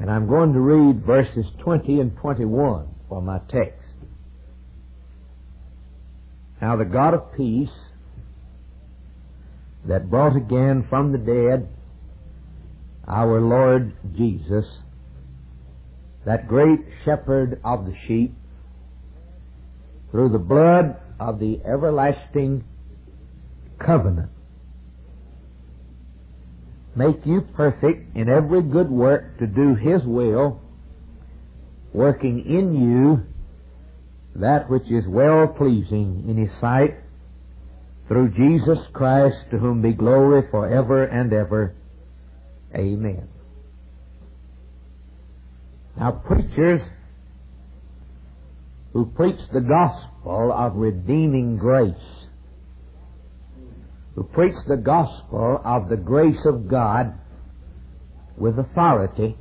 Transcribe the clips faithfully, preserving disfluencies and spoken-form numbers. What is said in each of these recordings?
And I'm going to read verses twenty and twenty-one for my text. Now the God of peace, that brought again from the dead our Lord Jesus, that great shepherd of the sheep, through the blood of the everlasting covenant, make you perfect in every good work to do His will, working in you that which is well pleasing in His sight, through Jesus Christ, to whom be glory forever and ever. Amen. Now, preachers who preach the gospel of redeeming grace, who preach the gospel of the grace of God with authority,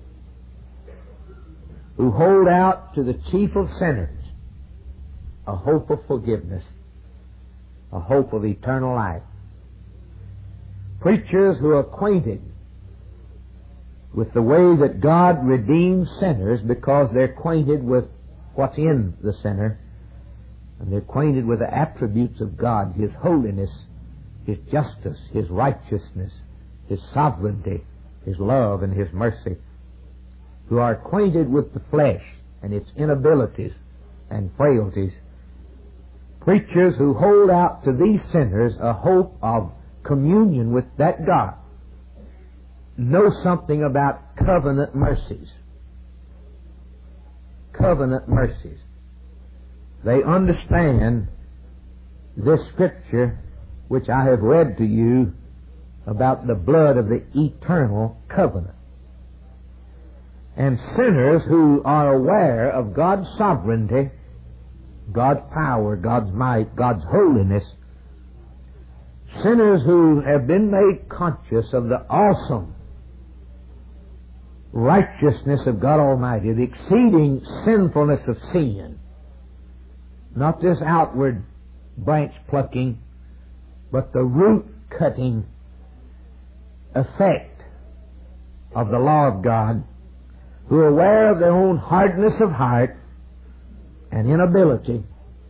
who hold out to the chief of sinners a hope of forgiveness, a hope of eternal life. Preachers who are acquainted with the way that God redeems sinners because they're acquainted with what's in the sinner, and they're acquainted with the attributes of God, His holiness, His justice, His righteousness, His sovereignty, His love, and His mercy, who are acquainted with the flesh and its inabilities and frailties. Preachers who hold out to these sinners a hope of communion with that God know something about covenant mercies. Covenant mercies. They understand this scripture which I have read to you about the blood of the eternal covenant. And sinners who are aware of God's sovereignty, God's power, God's might, God's holiness, sinners who have been made conscious of the awesome righteousness of God Almighty, the exceeding sinfulness of sin, not this outward branch plucking, but the root cutting effect of the law of God, who are aware of their own hardness of heart and inability,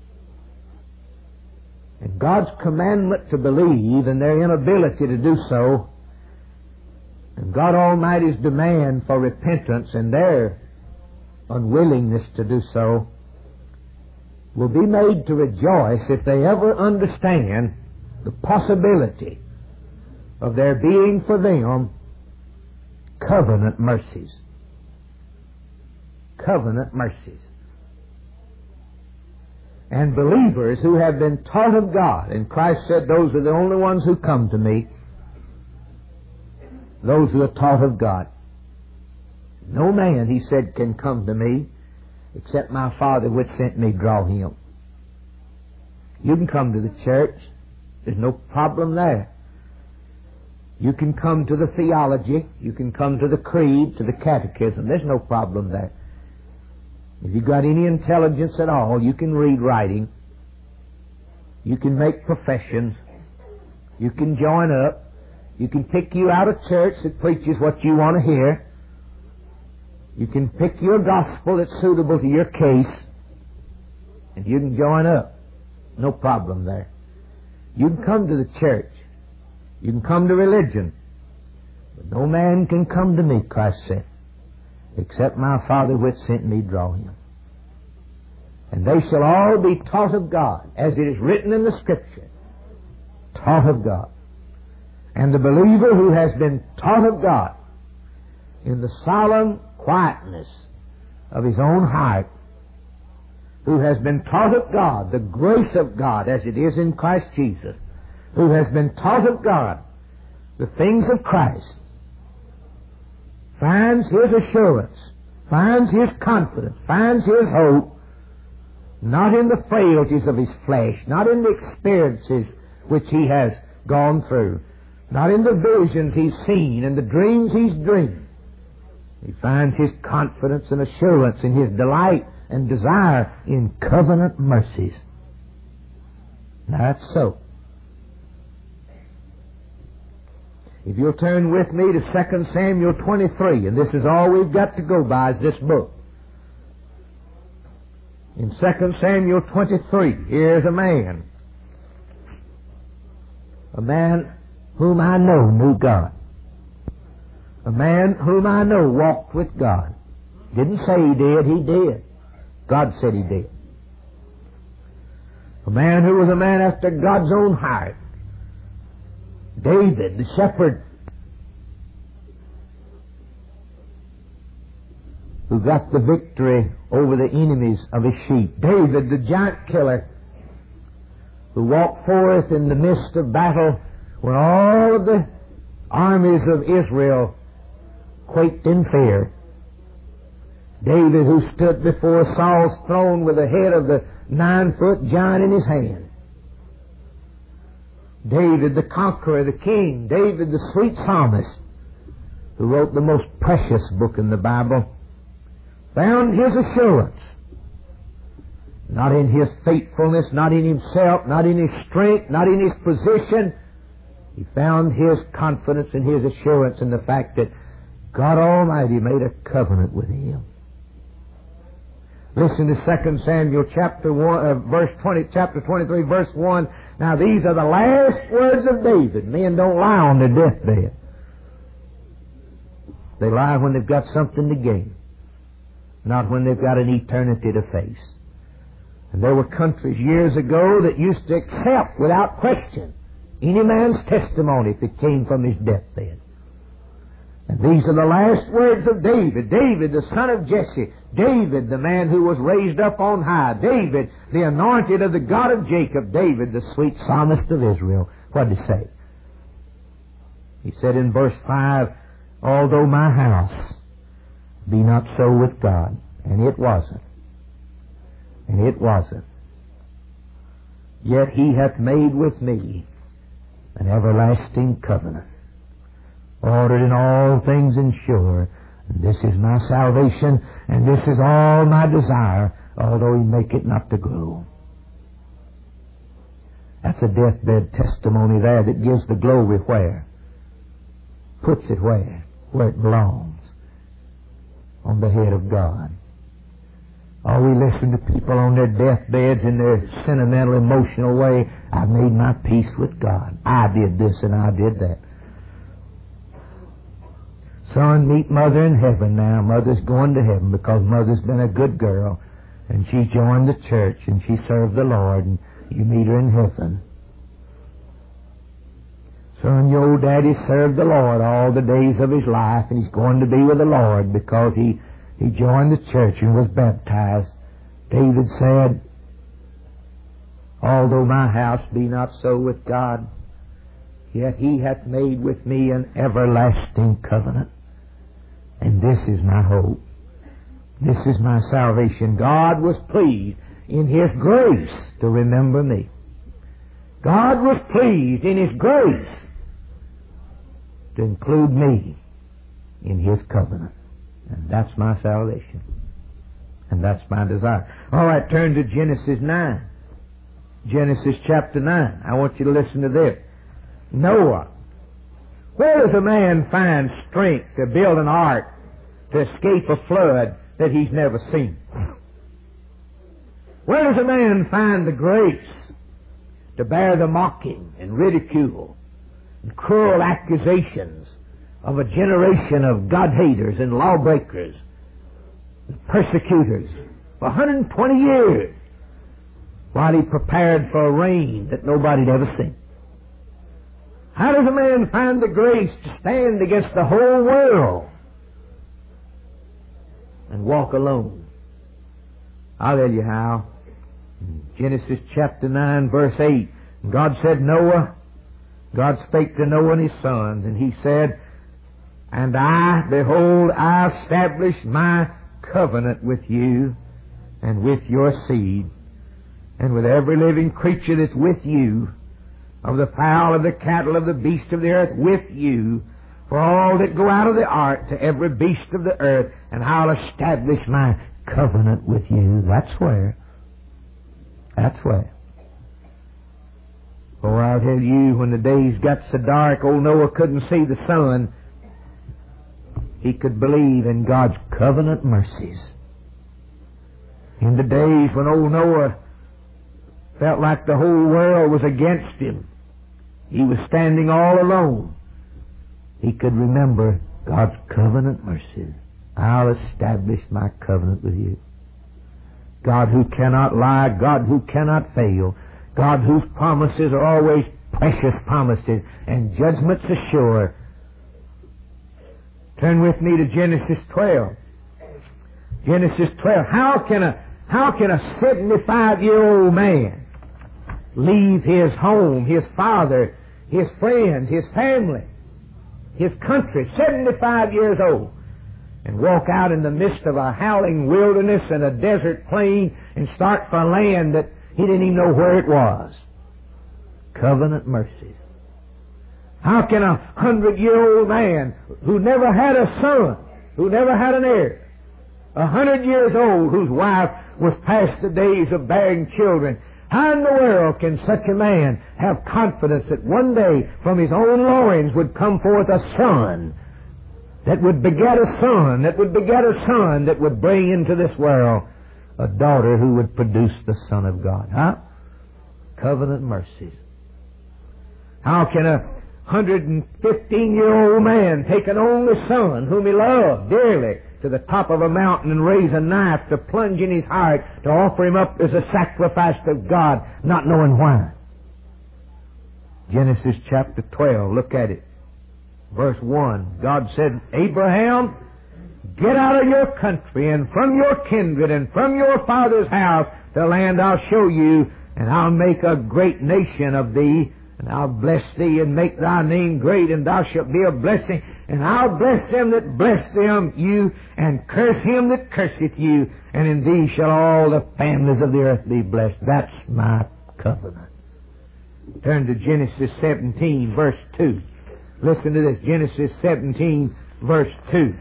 and God's commandment to believe and their inability to do so, and God Almighty's demand for repentance and their unwillingness to do so, will be made to rejoice if they ever understand the possibility of there being for them covenant mercies. Covenant mercies. And believers who have been taught of God, and Christ said, those are the only ones who come to me, those who are taught of God. No man, He said, can come to me except my Father which sent me draw him. You can come to the church. There's no problem there. You can come to the theology. You can come to the creed, to the catechism. There's no problem there. If you've got any intelligence at all, you can read writing. You can make professions. You can join up. You can pick you out a church that preaches what you want to hear. You can pick your gospel that's suitable to your case, and you can join up. No problem there. You can come to the church. You can come to religion. But no man can come to me, Christ said, except my Father which sent me draw him. And they shall all be taught of God, as it is written in the Scripture, taught of God. And the believer who has been taught of God in the solemn quietness of his own heart, who has been taught of God, the grace of God as it is in Christ Jesus, who has been taught of God the things of Christ, finds his assurance, finds his confidence, finds his hope, not in the frailties of his flesh, not in the experiences which he has gone through, not in the visions he's seen and the dreams he's dreamed. He finds his confidence and assurance and his delight and desire in covenant mercies. Now that's so. If you'll turn with me to Second Samuel twenty-three, and this is all we've got to go by, is this book. In Second Samuel twenty-three, here's a man. A man whom I know knew God. A man whom I know walked with God. Didn't say he did, he did. God said he did. A man who was a man after God's own heart. David, the shepherd, who got the victory over the enemies of his sheep. David, the giant killer, who walked forth in the midst of battle when all of the armies of Israel quaked in fear. David, who stood before Saul's throne with the head of the nine-foot giant in his hand. David, the conqueror, the king. David, the sweet psalmist, who wrote the most precious book in the Bible, found his assurance not in his faithfulness, not in himself, not in his strength, not in his position. He found his confidence and his assurance in the fact that God Almighty made a covenant with him. Listen to Second Samuel chapter one, uh, verse twenty, chapter twenty-three, verse one. Now these are the last words of David. Men don't lie on their deathbed. They lie when they've got something to gain, not when they've got an eternity to face. And there were countries years ago that used to accept without question any man's testimony if it came from his deathbed. And these are the last words of David. David, the son of Jesse. David, the man who was raised up on high. David, the anointed of the God of Jacob. David, the sweet psalmist of Israel. What did he say? He said in verse five, although my house be not so with God. And it wasn't. And it wasn't. Yet he hath made with me an everlasting covenant, ordered in all things and sure. And this is my salvation, and this is all my desire, although he make it not to grow. That's a deathbed testimony there that gives the glory where? Puts it where? Where it belongs. On the head of God. Oh, we listen to people on their deathbeds in their sentimental, emotional way. I made my peace with God. I did this and I did that. Son, meet Mother in heaven now. Mother's going to heaven because Mother's been a good girl. And she joined the church and she served the Lord. And you meet her in heaven. Son, your old daddy served the Lord all the days of his life. And he's going to be with the Lord because he, he joined the church and was baptized. David said, although my house be not so with God, yet he hath made with me an everlasting covenant. And this is my hope. This is my salvation. God was pleased in His grace to remember me. God was pleased in His grace to include me in His covenant. And that's my salvation. And that's my desire. All right, turn to Genesis nine. Genesis chapter nine. I want you to listen to this. Noah. Where does a man find strength to build an ark to escape a flood that he's never seen? Where does a man find the grace to bear the mocking and ridicule and cruel accusations of a generation of God-haters and lawbreakers and persecutors for one hundred twenty years while he prepared for a reign that nobody had ever seen? How does a man find the grace to stand against the whole world and walk alone? I'll tell you how. In Genesis chapter nine, verse eight, God said, Noah, God spake to Noah and his sons, and he said, and I, behold, I establish my covenant with you and with your seed and with every living creature that's with you, of the fowl, of the cattle, of the beast of the earth, with you, for all that go out of the ark, to every beast of the earth, and I'll establish my covenant with you. That's where. That's where. Oh, I'll tell you, when the days got so dark, old Noah couldn't see the sun. He could believe in God's covenant mercies. In the days when old Noah felt like the whole world was against him, he was standing all alone, he could remember God's covenant mercies. I'll establish my covenant with you. God who cannot lie, God who cannot fail, God whose promises are always precious promises and judgments assure. Turn with me to Genesis twelve. Genesis twelve. How can a how can a seventy-five-year-old man leave his home, his father, his friends, his family, his country, seventy-five years old, and walk out in the midst of a howling wilderness and a desert plain and start for a land that he didn't even know where it was? Covenant mercies. How can a hundred-year-old man who never had a son, who never had an heir, a hundred years old whose wife was past the days of bearing children, how in the world can such a man have confidence that one day from his own loins would come forth a son that would beget a son, that would beget a son that would bring into this world a daughter who would produce the Son of God? Huh? Covenant mercies. How can a one hundred fifteen-year-old man take an only son whom he loved dearly to the top of a mountain and raise a knife to plunge in his heart to offer him up as a sacrifice to God, not knowing why? Genesis chapter twelve, look at it. Verse one, God said, Abraham, get out of your country and from your kindred and from your father's house to the land I'll show you, and I'll make a great nation of thee, and I'll bless thee and make thy name great, and thou shalt be a blessing. And I'll bless them that bless them, you, and curse him that curseth you, and in thee shall all the families of the earth be blessed. That's my covenant. Turn to Genesis seventeen, verse two. Listen to this, Genesis seventeen, verse two.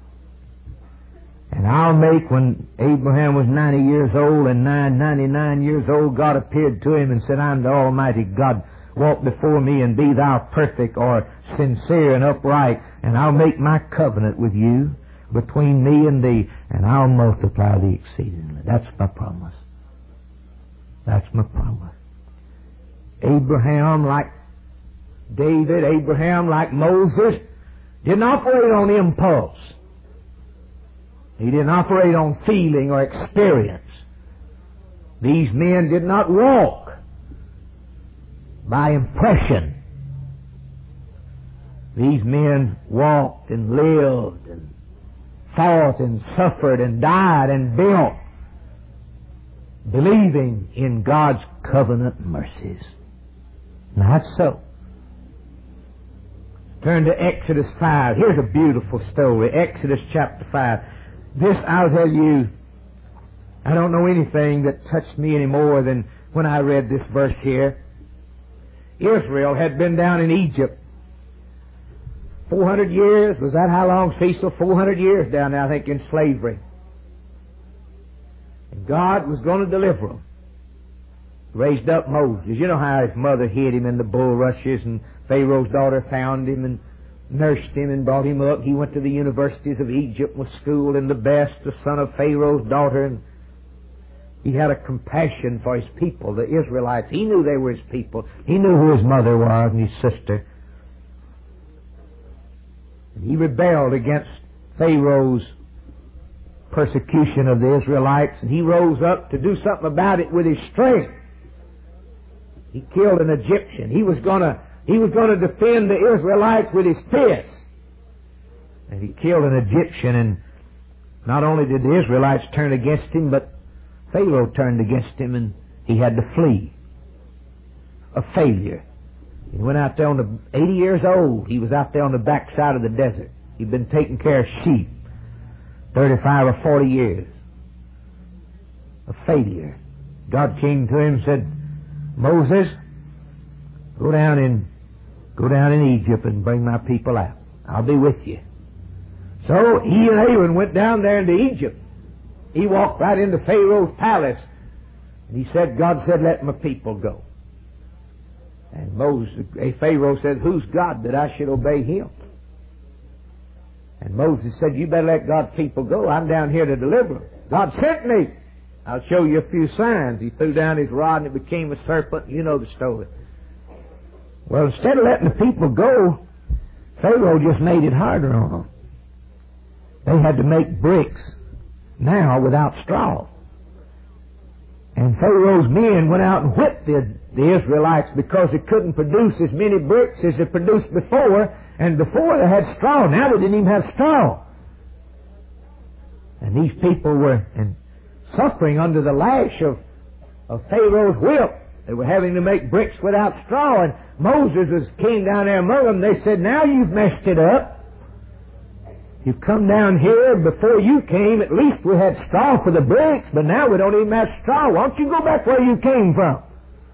And I'll make, when Abraham was ninety years old and nine, ninety-nine years old, God appeared to him and said, I'm the Almighty God. Walk before me and be thou perfect, or sincere and upright, and I'll make my covenant with you between me and thee, and I'll multiply thee exceedingly. That's my promise. That's my promise. Abraham, like David, Abraham, like Moses, didn't operate on impulse. He didn't operate on feeling or experience. These men did not walk by impression. These men walked and lived and thought and suffered and died and built, believing in God's covenant mercies. Not so. Turn to Exodus five. Here's a beautiful story. Exodus chapter five. This, I'll tell you, I don't know anything that touched me any more than when I read this verse here. Israel had been down in Egypt four hundred years. Was that how long, Cecil? four hundred years down there, I think, in slavery. And God was going to deliver them. Raised up Moses. You know how his mother hid him in the bulrushes, and Pharaoh's daughter found him and nursed him and brought him up. He went to the universities of Egypt, was schooled in the best, the son of Pharaoh's daughter, and he had a compassion for his people, the Israelites. He knew they were his people. He knew who his mother was and his sister. And he rebelled against Pharaoh's persecution of the Israelites, and he rose up to do something about it with his strength. He killed an Egyptian. He was gonna, he was gonna defend the Israelites with his fists. And he killed an Egyptian, and not only did the Israelites turn against him, but Pharaoh turned against him, and he had to flee. A failure. He went out there on the, eighty years old, he was out there on the backside of the desert. He'd been taking care of sheep thirty-five or forty years. A failure. God came to him and said, Moses, go down in, go down in Egypt and bring my people out. I'll be with you. So he and Aaron went down there into Egypt. He walked right into Pharaoh's palace. And he said, God said, let my people go. And Moses, Pharaoh said, who's God that I should obey him? And Moses said, you better let God's people go. I'm down here to deliver them. God sent me. I'll show you a few signs. He threw down his rod and it became a serpent. You know the story. Well, instead of letting the people go, Pharaoh just made it harder on them. They had to make bricks now without straw. And Pharaoh's men went out and whipped the, the Israelites because they couldn't produce as many bricks as they produced before. And before they had straw. Now they didn't even have straw. And these people were and suffering under the lash of, of Pharaoh's whip. They were having to make bricks without straw. And Moses as came down there among them. They said, now you've messed it up. You've come down here. Before you came, at least we had straw for the bricks, but now we don't even have straw. Why don't you go back where you came from?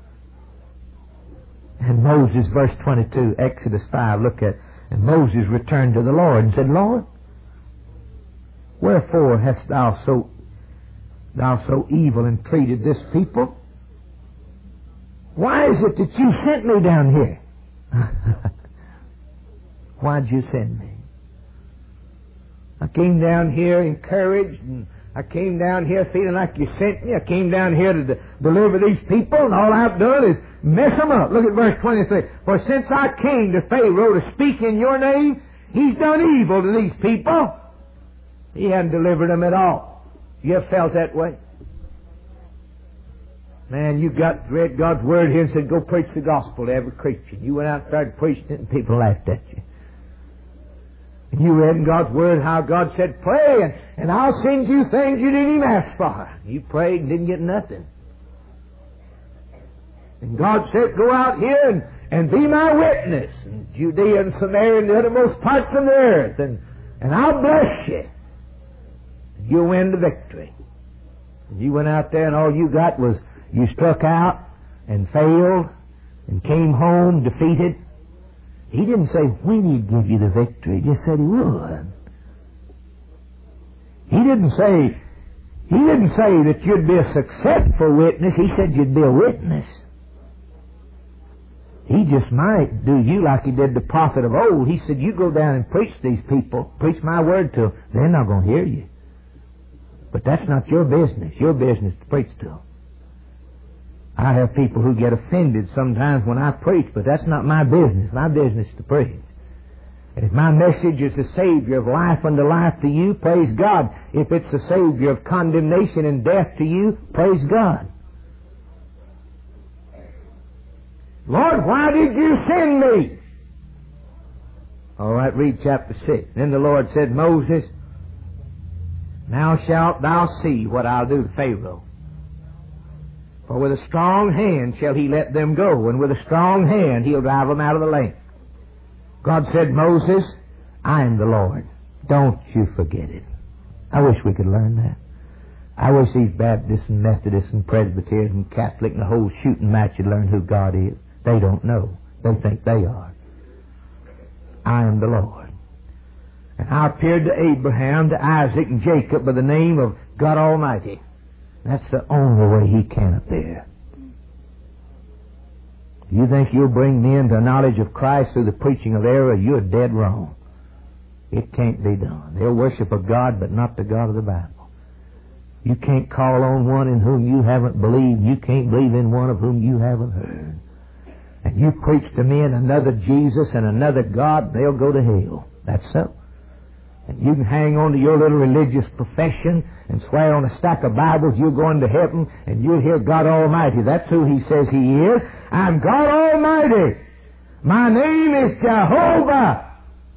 And Moses, verse twenty-two, Exodus five, look at, and Moses returned to the Lord and said, Lord, wherefore hast thou so, thou so evil entreated this people? Why is it that you sent me down here? Why'd you send me? I came down here encouraged, and I came down here feeling like you sent me. I came down here to de- deliver these people, and all I've done is mess them up. Look at verse twenty-three. For since I came to Pharaoh to speak in your name, he's done evil to these people. He hadn't delivered them at all. You ever felt that way? Man, you got read God's Word here and said, go preach the gospel to every Christian. You went out and started preaching it, and people laughed at you. And you read in God's Word how God said, pray, and, and I'll send you things you didn't even ask for. You prayed and didn't get nothing. And God said, go out here and, and be my witness in Judea and Samaria and the uttermost parts of the earth, and, and I'll bless you. And you'll win the victory. And you went out there and all you got was you struck out and failed and came home defeated. He didn't say when he'd give you the victory. He just said he would. He didn't say, he didn't say that you'd be a successful witness. He said you'd be a witness. He just might do you like he did the prophet of old. He said, you go down and preach these people. Preach my word to them. They're not going to hear you. But that's not your business. Your business to preach to them. I have people who get offended sometimes when I preach, but that's not my business. My business is to preach. And if my message is the Savior of life unto life to you, praise God. If it's the Savior of condemnation and death to you, praise God. Lord, why did you send me? All right, read chapter six. Then the Lord said, Moses, now shalt thou see what I'll do to Pharaoh. For with a strong hand shall he let them go, and with a strong hand he'll drive them out of the land. God said, Moses, I am the Lord. Don't you forget it. I wish we could learn that. I wish these Baptists and Methodists and Presbyterians and Catholic and the whole shooting match would learn who God is. They don't know. They think they are. I am the Lord. And I appeared to Abraham, to Isaac, and Jacob by the name of God Almighty. That's the only way he can appear. You think you'll bring men to a knowledge of Christ through the preaching of error? You're dead wrong. It can't be done. They'll worship a God, but not the God of the Bible. You can't call on one in whom you haven't believed. You can't believe in one of whom you haven't heard. And you preach to men another Jesus and another God, they'll go to hell. That's so. And you can hang on to your little religious profession and swear on a stack of Bibles you're going to heaven, and you'll hear God Almighty. That's who He says He is. I'm God Almighty. My name is Jehovah.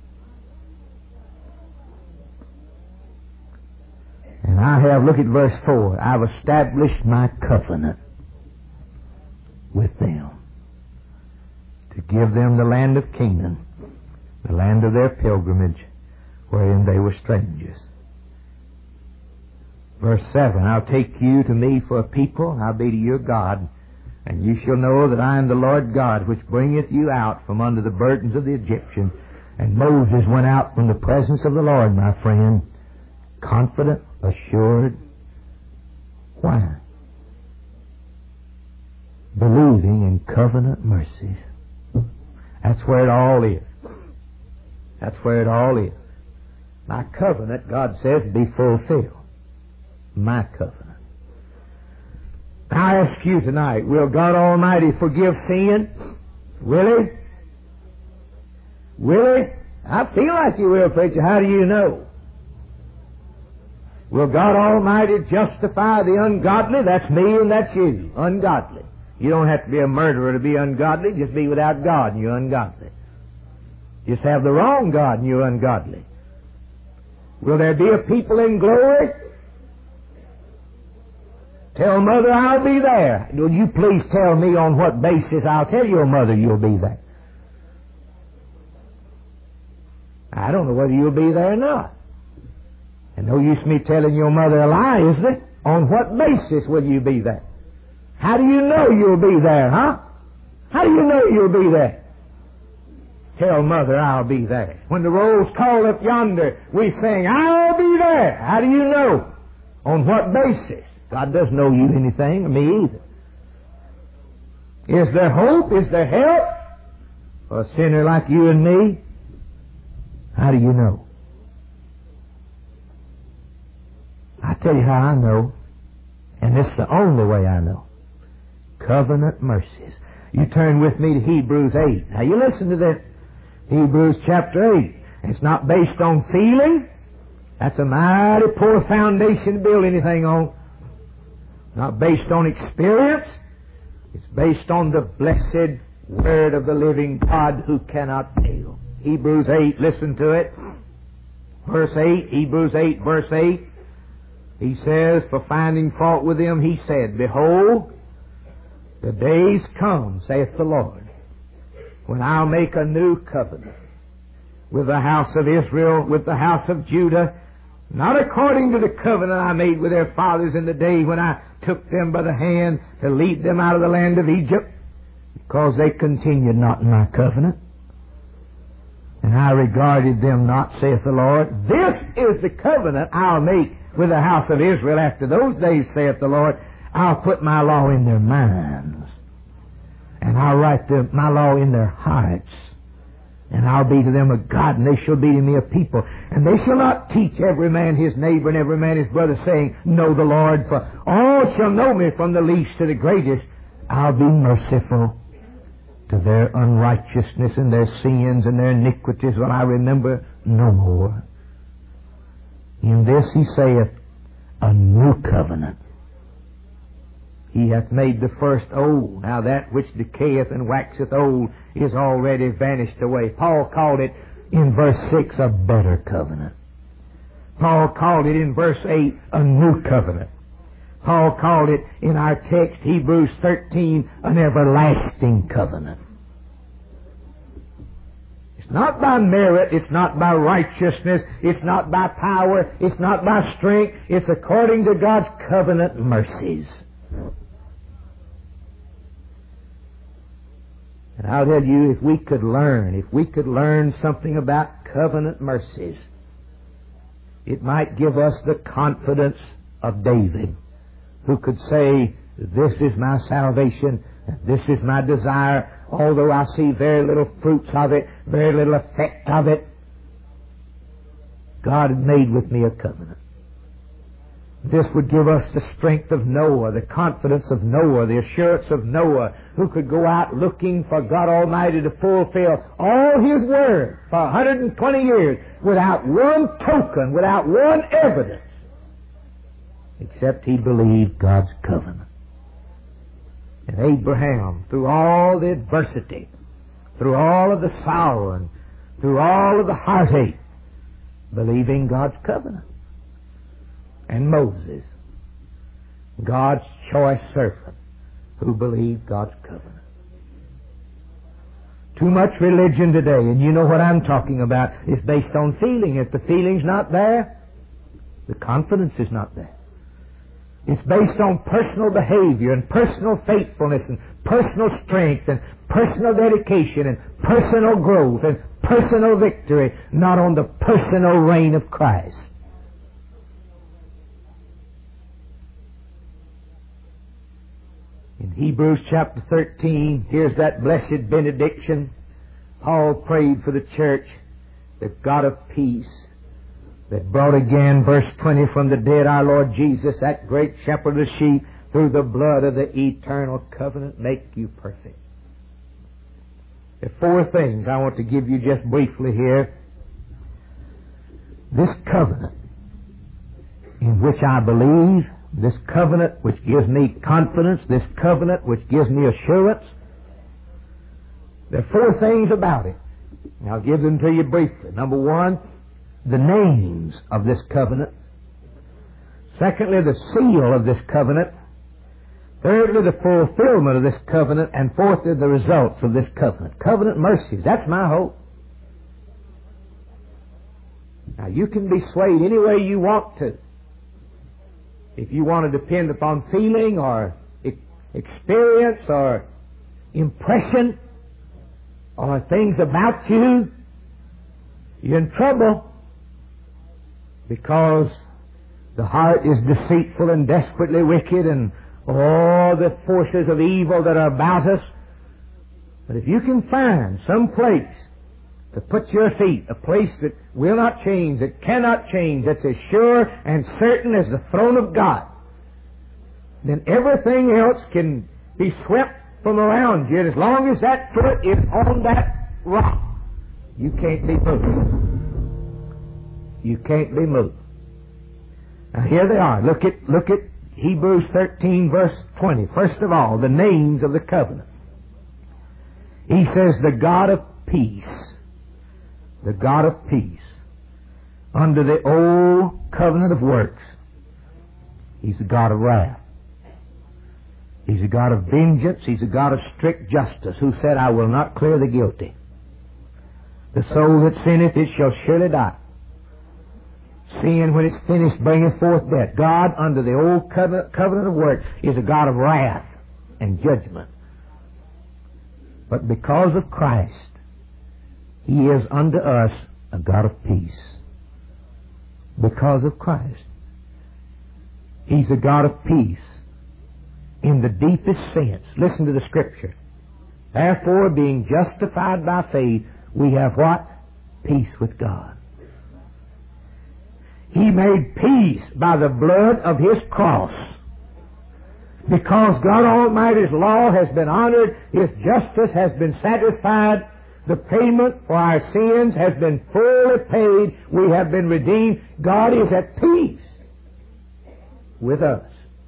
And I have, look at verse four, I've established my covenant with them to give them the land of Canaan, the land of their pilgrimage, wherein they were strangers. Verse seven, I'll take you to me for a people, I'll be to your God, and you shall know that I am the Lord God, which bringeth you out from under the burdens of the Egyptians. And Moses went out from the presence of the Lord, my friend, confident, assured. Why? Believing in covenant mercies. That's where it all is. That's where it all is. My covenant, God says, be fulfilled. My covenant. Now I ask you tonight, will God Almighty forgive sin? Will He? Will He? I feel like He will, preacher. How do you know? Will God Almighty justify the ungodly? That's me and that's you. Ungodly. You don't have to be a murderer to be ungodly. Just be without God and you're ungodly. Just have the wrong God and you're ungodly. Will there be a people in glory? Tell Mother I'll be there. Will you please tell me on what basis? I'll tell your mother you'll be there. I don't know whether you'll be there or not. And no use me telling your mother a lie, is it? On what basis will you be there? How do you know you'll be there, huh? How do you know you'll be there? Tell Mother I'll be there. When the roll's called up yonder, we sing, I'll be there. How do you know? On what basis? God doesn't owe you anything, or me either. Is there hope? Is there help for a sinner like you and me? How do you know? I tell you how I know, and this is the only way I know. Covenant mercies. You turn with me to Hebrews eight. Now you listen to that. Hebrews chapter eight. It's not based on feeling. That's a mighty poor foundation to build anything on. Not based on experience. It's based on the blessed Word of the living God who cannot fail. Hebrews eight, listen to it. Verse eight, Hebrews eight, verse eight. He says, for finding fault with them, he said, behold, the days come, saith the Lord, when I'll make a new covenant with the house of Israel, with the house of Judah, not according to the covenant I made with their fathers in the day when I took them by the hand to lead them out of the land of Egypt, because they continued not in my covenant, and I regarded them not, saith the Lord. This is the covenant I'll make with the house of Israel after those days, saith the Lord. I'll put my law in their minds, and I'll write the, my law in their hearts, and I'll be to them a God, and they shall be to me a people. And they shall not teach every man his neighbor and every man his brother, saying, know the Lord, for all shall know me from the least to the greatest. I'll be merciful to their unrighteousness and their sins and their iniquities will I remember no more. In this he saith, a new covenant. He hath made the first old. Now that which decayeth and waxeth old is already vanished away. Paul called it in verse six a better covenant. Paul called it in verse eight a new covenant. Paul called it in our text, Hebrews thirteen, an everlasting covenant. It's not by merit, it's not by righteousness, it's not by power, it's not by strength, it's according to God's covenant mercies. And I'll tell you, if we could learn, if we could learn something about covenant mercies, it might give us the confidence of David, who could say, this is my salvation, this is my desire, although I see very little fruits of it, very little effect of it. God had made with me a covenant. This would give us the strength of Noah, the confidence of Noah, the assurance of Noah, who could go out looking for God Almighty to fulfill all His Word for one hundred twenty years without one token, without one evidence, except he believed God's covenant. And Abraham, through all the adversity, through all of the sorrow, and through all of the heartache, believing God's covenant. And Moses, God's choice servant, who believed God's covenant. Too much religion today, and you know what I'm talking about, is based on feeling. If the feeling's not there, the confidence is not there. It's based on personal behavior and personal faithfulness and personal strength and personal dedication and personal growth and personal victory, not on the personal reign of Christ. In Hebrews chapter thirteen, here's that blessed benediction. Paul prayed for the church, the God of peace, that brought again, verse twenty, from the dead our Lord Jesus, that great shepherd of the sheep, through the blood of the eternal covenant, make you perfect. There are four things I want to give you just briefly here. This covenant in which I believe, this covenant which gives me confidence, this covenant which gives me assurance, there are four things about it. And I'll give them to you briefly. Number one, the names of this covenant. Secondly, the seal of this covenant. Thirdly, the fulfillment of this covenant. And fourthly, the results of this covenant. Covenant mercies. That's my hope. Now, you can be swayed any way you want to. If you want to depend upon feeling or experience or impression or things about you, you're in trouble, because the heart is deceitful and desperately wicked, and all the forces of evil that are about us. But if you can find some place to put your feet, a place that will not change, that cannot change, that's as sure and certain as the throne of God, then everything else can be swept from around you. And as long as that foot is on that rock, you can't be moved. You can't be moved. Now here they are. Look at, look at Hebrews thirteen verse twenty. First of all, the names of the covenant. He says, the God of peace. The God of peace. Under the old covenant of works, He's a God of wrath. He's a God of vengeance. He's a God of strict justice, who said, I will not clear the guilty. The soul that sinneth, it shall surely die. Sin, when it's finished, bringeth forth death. God, under the old covenant, covenant of works, is a God of wrath and judgment. But because of Christ, He is unto us a God of peace. Because of Christ. He's a God of peace in the deepest sense. Listen to the Scripture. Therefore, being justified by faith, we have what? Peace with God. He made peace by the blood of His cross. Because God Almighty's law has been honored, His justice has been satisfied, the payment for our sins has been fully paid, we have been redeemed. God is at peace with us.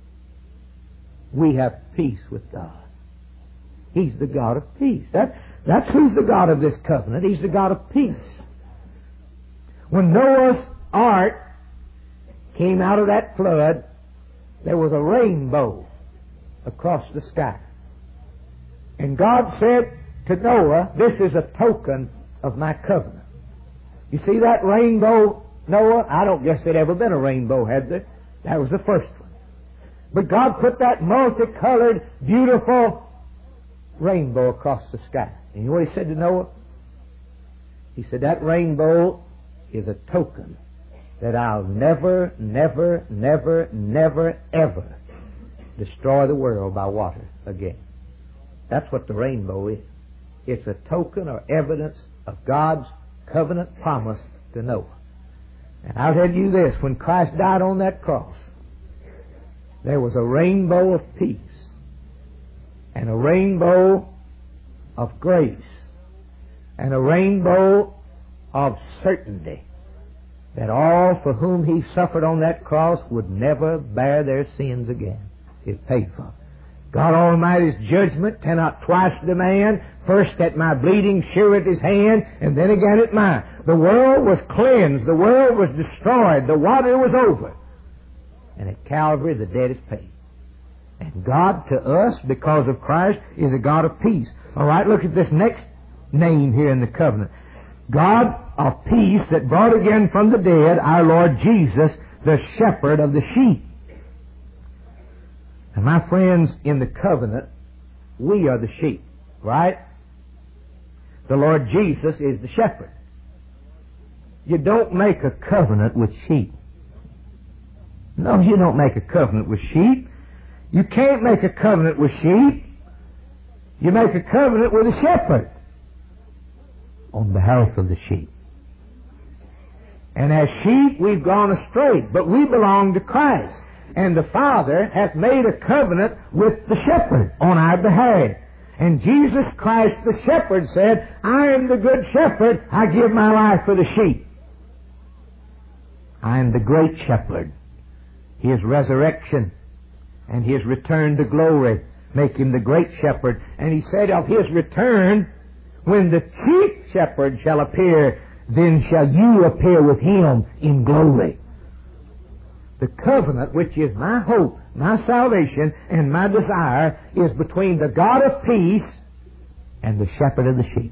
We have peace with God. He's the God of peace. That, that's who's the God of this covenant. He's the God of peace. When Noah's ark came out of that flood, there was a rainbow across the sky. And God said to Noah, this is a token of my covenant. You see that rainbow, Noah? I don't guess there'd ever been a rainbow, had there? That was the first one. But God put that multicolored, beautiful rainbow across the sky. And you know what He said to Noah? He said, that rainbow is a token that I'll never, never, never, never, ever destroy the world by water again. That's what the rainbow is. It's a token or evidence of God's covenant promise to Noah. And I'll tell you this, when Christ died on that cross, there was a rainbow of peace and a rainbow of grace and a rainbow of certainty that all for whom He suffered on that cross would never bear their sins again. It paid for. God Almighty's judgment cannot twice demand, first at my bleeding surety's hand, and then again at mine. The world was cleansed. The world was destroyed. The water was over. And at Calvary, the debt is paid. And God to us, because of Christ, is a God of peace. All right, look at this next name here in the covenant. God of peace that brought again from the dead our Lord Jesus, the shepherd of the sheep. And my friends, in the covenant, we are the sheep, right? The Lord Jesus is the shepherd. You don't make a covenant with sheep. No, you don't make a covenant with sheep. You can't make a covenant with sheep. You make a covenant with a shepherd. on behalf of the sheep. And as sheep we've gone astray, but we belong to Christ. And the Father hath made a covenant with the shepherd on our behalf. And Jesus Christ the shepherd said, I am the good shepherd, I give my life for the sheep. I am the great shepherd. His resurrection and His return to glory make Him the great shepherd. And He said of His return, when the chief shepherd shall appear, then shall you appear with Him in glory. The covenant, which is my hope, my salvation, and my desire, is between the God of peace and the shepherd of the sheep.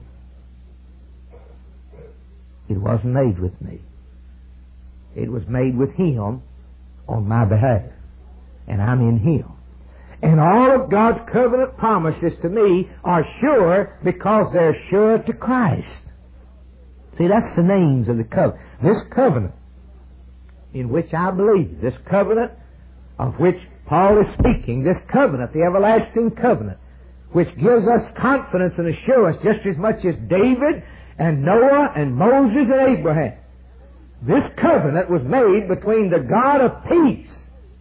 It wasn't made with me. It was made with Him on my behalf. And I'm in Him. And all of God's covenant promises to me are sure because they're sure to Christ. See, that's the names of the covenant. This covenant in which I believe, this covenant of which Paul is speaking, this covenant, the everlasting covenant, which gives us confidence and assurance just as much as David and Noah and Moses and Abraham. This covenant was made between the God of peace,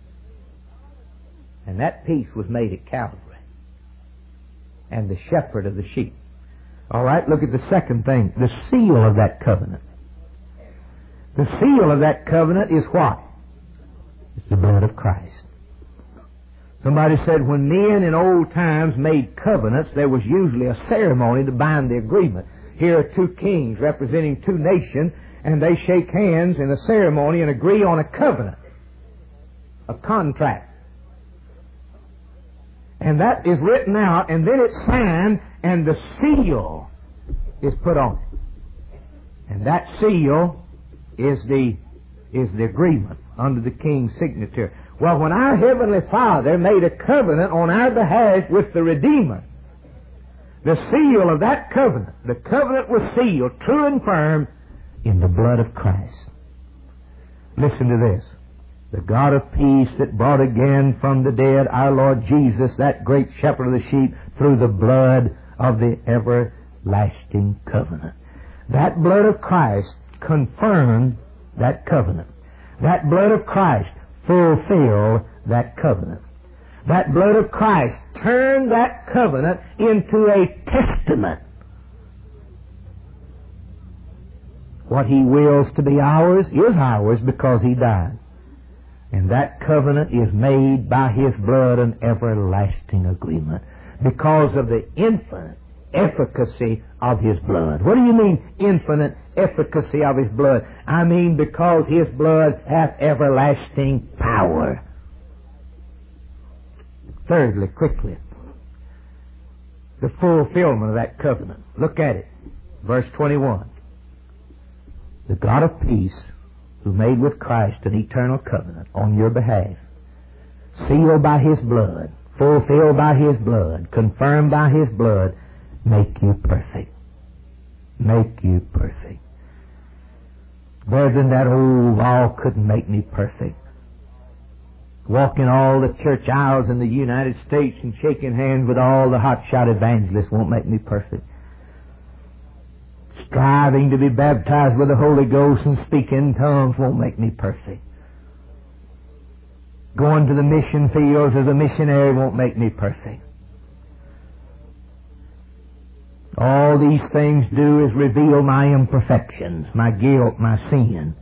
and that peace was made at Calvary, and the shepherd of the sheep. All right, look at the second thing, the seal of that covenant. The seal of that covenant is what? It's the blood of Christ. Somebody said when men in old times made covenants, there was usually a ceremony to bind the agreement. Here are two kings representing two nations, and they shake hands in a ceremony and agree on a covenant, a contract. And that is written out, and then it's signed, and the seal is put on it. And that seal is the is the agreement under the king's signature. Well, when our Heavenly Father made a covenant on our behalf with the Redeemer, the seal of that covenant, the covenant was sealed, true and firm, in the blood of Christ. Listen to this. The God of peace that brought again from the dead our Lord Jesus, that great shepherd of the sheep, through the blood of the everlasting covenant. That blood of Christ confirmed that covenant. That blood of Christ fulfilled that covenant. That blood of Christ turned that covenant into a testament. What He wills to be ours is ours because He died. And that covenant is made by His blood an everlasting agreement because of the infinite efficacy of His blood. What do you mean, infinite efficacy of His blood? I mean because His blood hath everlasting power. Thirdly, quickly, the fulfillment of that covenant. Look at it. Verse twenty-one. The God of peace, who made with Christ an eternal covenant on your behalf, sealed by His blood, fulfilled by His blood, confirmed by His blood, make you perfect. Make you perfect. Brethren, that old law couldn't make me perfect. Walking all the church aisles in the United States and shaking hands with all the hotshot evangelists won't make me perfect. Striving to be baptized with the Holy Ghost and speak in tongues won't make me perfect. Going to the mission fields as a missionary won't make me perfect. All these things do is reveal my imperfections, my guilt, my sin.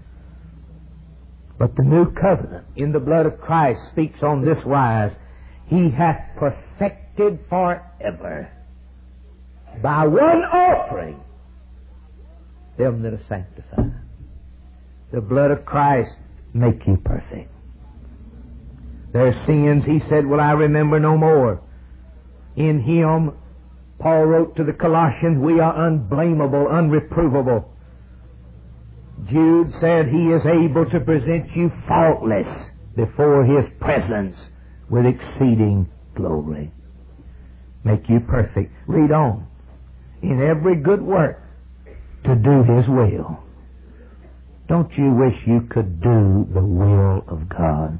But the new covenant in the blood of Christ speaks on this wise: He hath perfected forever by one offering them that are sanctified. The blood of Christ make you perfect. Their sins, He said, will I remember no more. In Him, Paul wrote to the Colossians, we are unblameable, unreprovable. Jude said He is able to present you faultless before His presence with exceeding glory. Make you perfect. Read on. In every good work to do His will. Don't you wish you could do the will of God?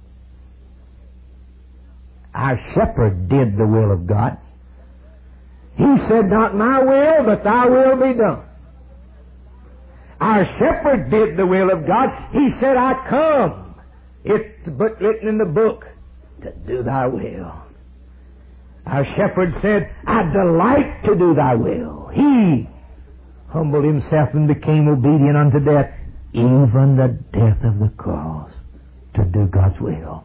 Our shepherd did the will of God. He said, not my will, but thy will be done. Our shepherd did the will of God. He said, I come. It's but written in the book to do thy will. Our shepherd said, I delight to do thy will. He humbled himself and became obedient unto death, even the death of the cross, to do God's will.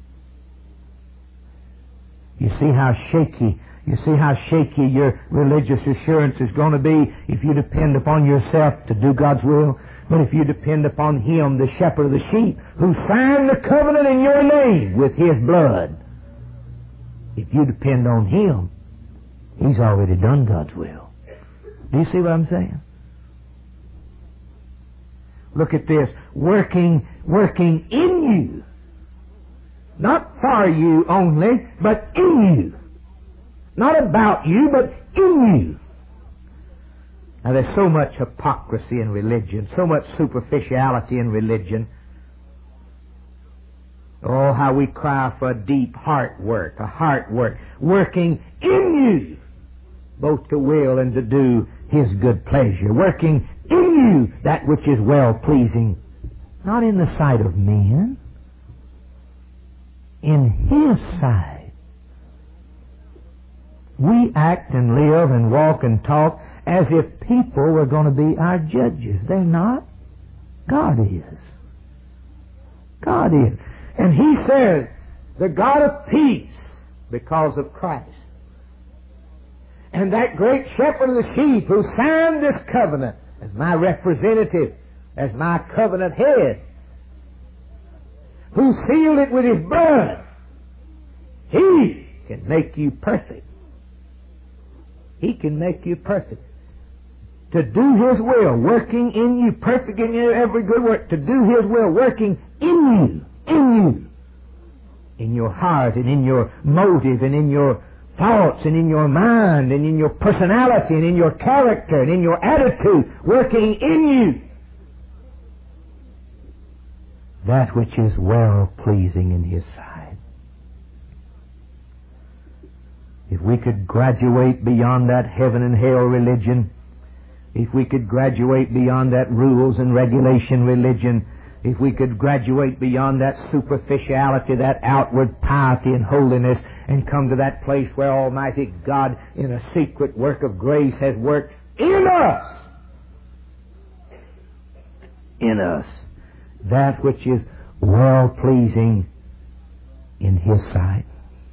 You see how shaky, you see how shaky your religious assurance is going to be if you depend upon yourself to do God's will. But if you depend upon Him, the shepherd of the sheep, who signed the covenant in your name with His blood, if you depend on Him, He's already done God's will. Do you see what I'm saying? Look at this. Working, working in you. Not for you only, but in you. Not about you, but in you. Now there's so much hypocrisy in religion, so much superficiality in religion. Oh, how we cry for a deep heart work, a heart work, working in you, both to will and to do His good pleasure, working in you that which is well-pleasing, not in the sight of men, in His sight. We act and live and walk and talk as if people were going to be our judges. They're not. God is. God is. And He says, the God of peace, because of Christ. And that great shepherd of the sheep who signed this covenant as my representative, as my covenant head, who sealed it with His blood, He can make you perfect. He can make you perfect. To do His will, working in you, perfect in you, every good work, to do His will, working in you, in you, in your heart and in your motive and in your thoughts and in your mind and in your personality and in your character and in your attitude, working in you that which is well-pleasing in His sight. If we could graduate beyond that heaven and hell religion, if we could graduate beyond that rules and regulation religion, if we could graduate beyond that superficiality, that outward piety and holiness, and come to that place where Almighty God, in a secret work of grace, has worked in us, in us, that which is well-pleasing in His sight.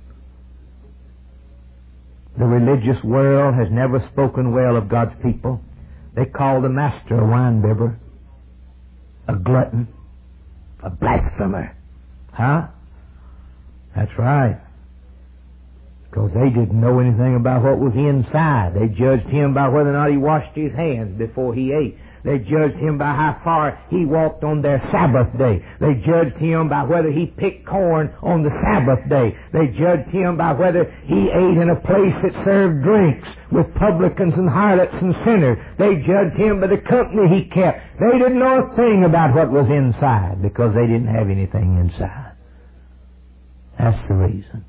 The religious world has never spoken well of God's people. They call the master a winebibber, a glutton, a blasphemer. Huh? That's right. Because they didn't know anything about what was inside. They judged Him by whether or not He washed His hands before He ate. They judged Him by how far He walked on their Sabbath day. They judged Him by whether He picked corn on the Sabbath day. They judged Him by whether He ate in a place that served drinks with publicans and harlots and sinners. They judged Him by the company He kept. They didn't know a thing about what was inside because they didn't have anything inside. That's the reason.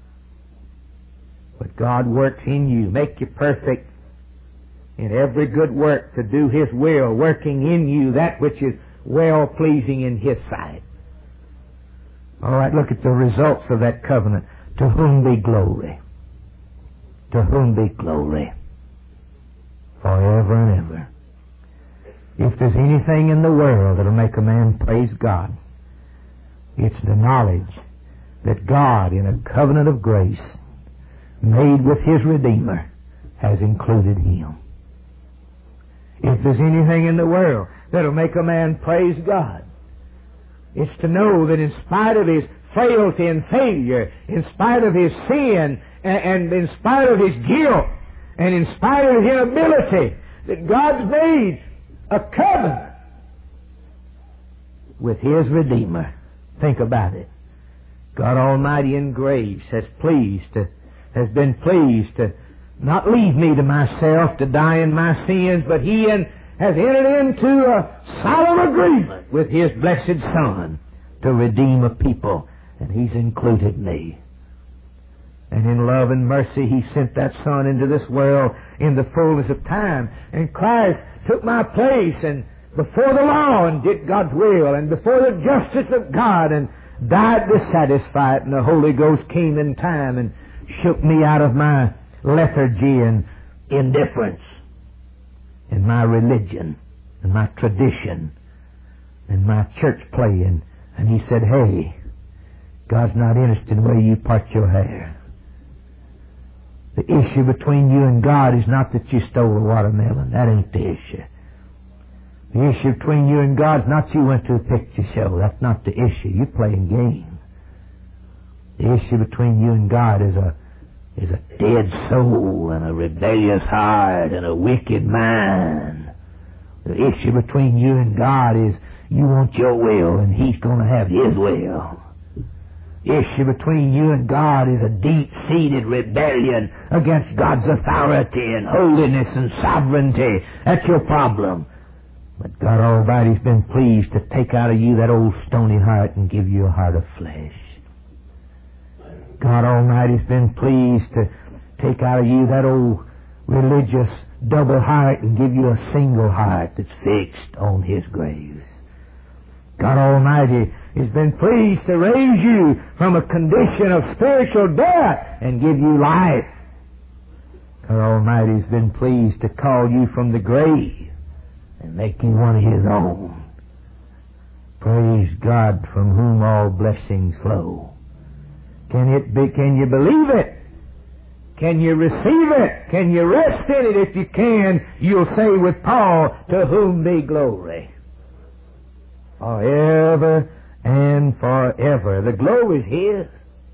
But God works in you, make you perfect in every good work to do His will, working in you that which is well-pleasing in His sight. All right, look at the results of that covenant. To whom be glory. To whom be glory. Forever and ever. If there's anything in the world that'll make a man praise God, it's the knowledge that God, in a covenant of grace made with His Redeemer, has included him. If there's anything in the world that'll make a man praise God, it's to know that in spite of his frailty and failure, in spite of his sin, and, and in spite of his guilt, and in spite of his inability, that God's made a covenant with His Redeemer. Think about it. God Almighty in grace has pleased to, has been pleased to not leave me to myself to die in my sins, but He has entered into a solemn agreement with His blessed Son to redeem a people, and He's included me. And in love and mercy, He sent that Son into this world in the fullness of time. And Christ took my place and before the law and did God's will and before the justice of God and died to satisfy it. And the Holy Ghost came in time and shook me out of my lethargy and indifference and my religion and my tradition and my church playing. And He said, hey, God's not interested in the way you part your hair. The issue between you and God is not that you stole a watermelon. That ain't the issue. The issue between you and God is not you went to a picture show. That's not the issue. You're playing games. The issue between you and God is a is a dead soul and a rebellious heart and a wicked mind. The issue between you and God is you want your will and He's going to have His will. The issue between you and God is a deep-seated rebellion against God's authority and holiness and sovereignty. That's your problem. But God Almighty's been pleased to take out of you that old stony heart and give you a heart of flesh. God Almighty's been pleased to take out of you that old religious double heart and give you a single heart that's fixed on His grace. God Almighty has been pleased to raise you from a condition of spiritual death and give you life. God Almighty has been pleased to call you from the grave and make you one of His own. Praise God, from whom all blessings flow. Can it be, can you believe it? Can you receive it? Can you rest in it? If you can, you'll say with Paul, to whom be glory forever and forever. The glory's His.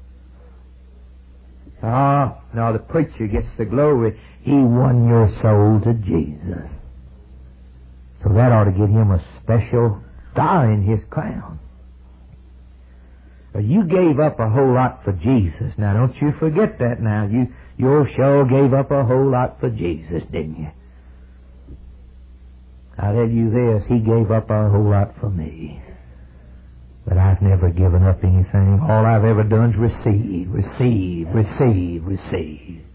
Ah, oh, no, the preacher gets the glory. He won your soul to Jesus. So that ought to give him a special star in his crown. You gave up a whole lot for Jesus. Now, don't you forget that now. You, you sure gave up a whole lot for Jesus, didn't you? I'll tell you this, He gave up a whole lot for me. But I've never given up anything. All I've ever done is receive, receive, receive, receive.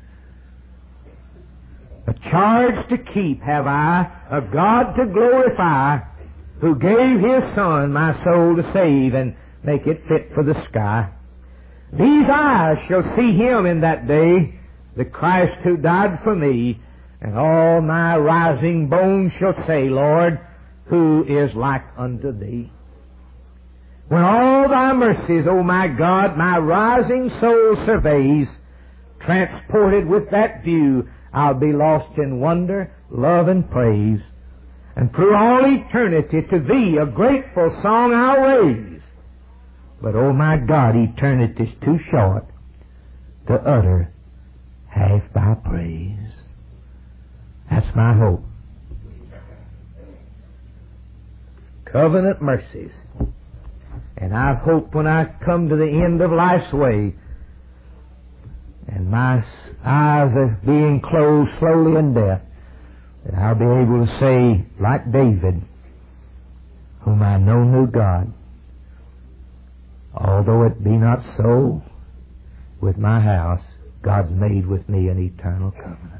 A charge to keep have I, a God to glorify, who gave His Son my soul to save and make it fit for the sky. These eyes shall see Him in that day, the Christ who died for me, and all my rising bones shall say, Lord, who is like unto Thee? When all Thy mercies, O my God, my rising soul surveys, transported with that view, I'll be lost in wonder, love, and praise. And through all eternity to Thee a grateful song I'll raise. But, oh my God, eternity's too short to utter half Thy praise. That's my hope. Covenant mercies. And I hope when I come to the end of life's way, and my eyes are being closed slowly in death, that I'll be able to say, like David, whom I know knew God, although it be not so with my house, God's made with me an eternal covenant.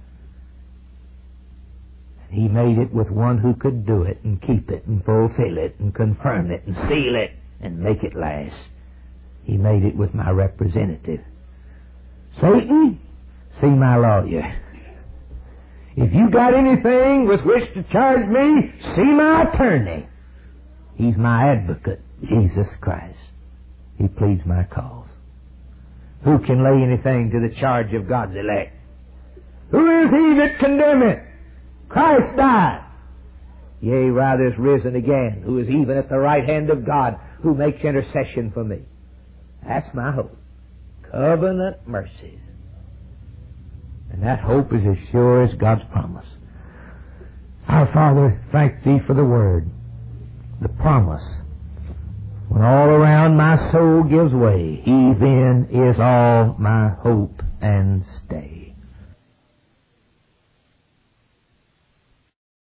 He made it with one who could do it and keep it and fulfill it and confirm it and seal it and make it last. He made it with my representative. Satan, see my lawyer. If you got anything with which to charge me, see my attorney. He's my advocate, Jesus Christ. He pleads my cause. Who can lay anything to the charge of God's elect? Who is he that condemneth? Christ died. Yea, rather is risen again, who is even at the right hand of God, who makes intercession for me. That's my hope. Covenant mercies. And that hope is as sure as God's promise. Our Father, thank Thee for the Word, the promise. When all around my soul gives way, He then is all my hope and stay.